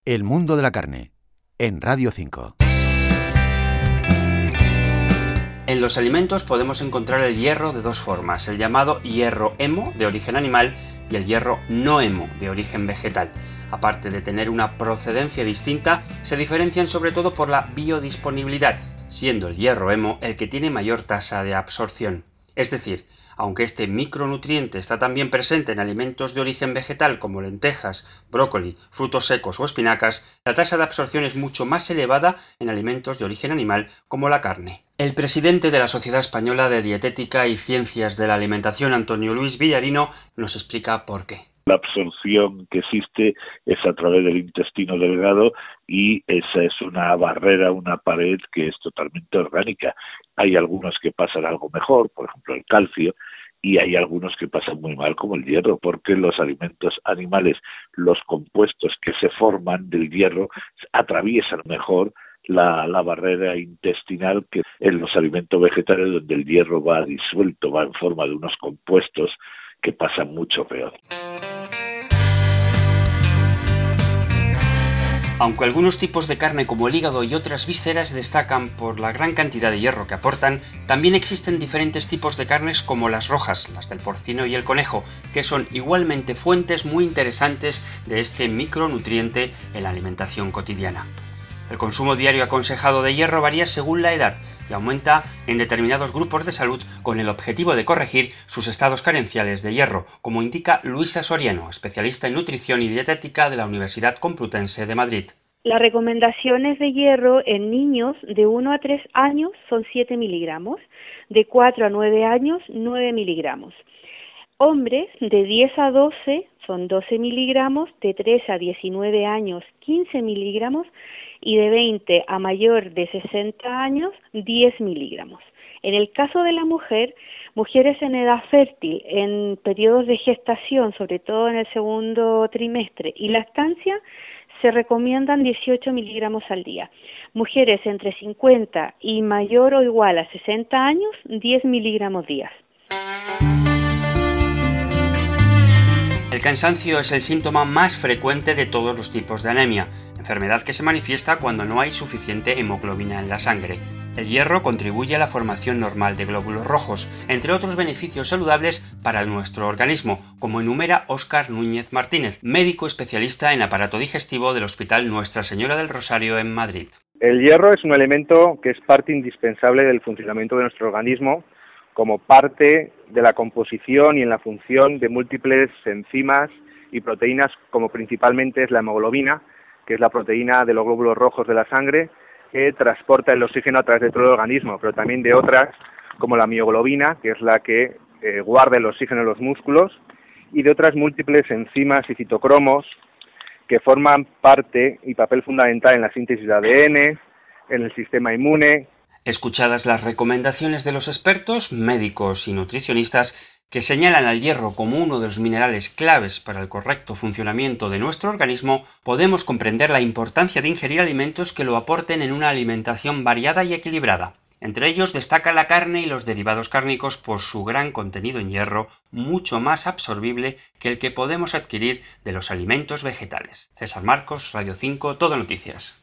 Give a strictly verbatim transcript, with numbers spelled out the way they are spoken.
El mundo de la carne, en Radio cinco. En los alimentos podemos encontrar el hierro de dos formas, el llamado hierro hemo, de origen animal, y el hierro no hemo, de origen vegetal. Aparte de tener una procedencia distinta, se diferencian sobre todo por la biodisponibilidad, siendo el hierro hemo el que tiene mayor tasa de absorción. Es decir, aunque este micronutriente está también presente en alimentos de origen vegetal como lentejas, brócoli, frutos secos o espinacas, la tasa de absorción es mucho más elevada en alimentos de origen animal como la carne. El presidente de la Sociedad Española de Dietética y Ciencias de la Alimentación, Antonio Luis Villarino, nos explica por qué. La absorción que existe es a través del intestino delgado y esa es una barrera, una pared que es totalmente orgánica. Hay algunos que pasan algo mejor, por ejemplo el calcio, y hay algunos que pasan muy mal como el hierro, porque los alimentos animales, los compuestos que se forman del hierro atraviesan mejor la, la barrera intestinal que en los alimentos vegetales, donde el hierro va disuelto, va en forma de unos compuestos que pasan mucho peor. Aunque algunos tipos de carne como el hígado y otras vísceras destacan por la gran cantidad de hierro que aportan, también existen diferentes tipos de carnes como las rojas, las del porcino y el conejo, que son igualmente fuentes muy interesantes de este micronutriente en la alimentación cotidiana. El consumo diario aconsejado de hierro varía según la edad y aumenta en determinados grupos de salud con el objetivo de corregir sus estados carenciales de hierro, como indica Luisa Soriano, especialista en nutrición y dietética de la Universidad Complutense de Madrid. Las recomendaciones de hierro en niños de uno a tres años son siete miligramos, de cuatro a nueve años nueve miligramos. Hombres de diez a doce son doce miligramos, de tres a diecinueve años quince miligramos y de veinte a mayor de sesenta años diez miligramos. En el caso de la mujer, mujeres en edad fértil, en periodos de gestación, sobre todo en el segundo trimestre, y lactancia, se recomiendan dieciocho miligramos al día. Mujeres entre cincuenta y mayor o igual a sesenta años, diez miligramos días. El cansancio es el síntoma más frecuente de todos los tipos de anemia, enfermedad que se manifiesta cuando no hay suficiente hemoglobina en la sangre. El hierro contribuye a la formación normal de glóbulos rojos, entre otros beneficios saludables para nuestro organismo, como enumera Óscar Núñez Martínez, médico especialista en aparato digestivo del Hospital Nuestra Señora del Rosario en Madrid. El hierro es un elemento que es parte indispensable del funcionamiento de nuestro organismo, como parte de la composición y en la función de múltiples enzimas y proteínas, como principalmente es la hemoglobina, que es la proteína de los glóbulos rojos de la sangre, que transporta el oxígeno a través de todo el organismo, pero también de otras, como la mioglobina, que es la que eh, guarda el oxígeno en los músculos, y de otras múltiples enzimas y citocromos que forman parte y papel fundamental en la síntesis de A D N, en el sistema inmune. Escuchadas las recomendaciones de los expertos, médicos y nutricionistas que señalan al hierro como uno de los minerales claves para el correcto funcionamiento de nuestro organismo, podemos comprender la importancia de ingerir alimentos que lo aporten en una alimentación variada y equilibrada. Entre ellos destaca la carne y los derivados cárnicos por su gran contenido en hierro, mucho más absorbible que el que podemos adquirir de los alimentos vegetales. César Marcos, Radio cinco, Todo Noticias.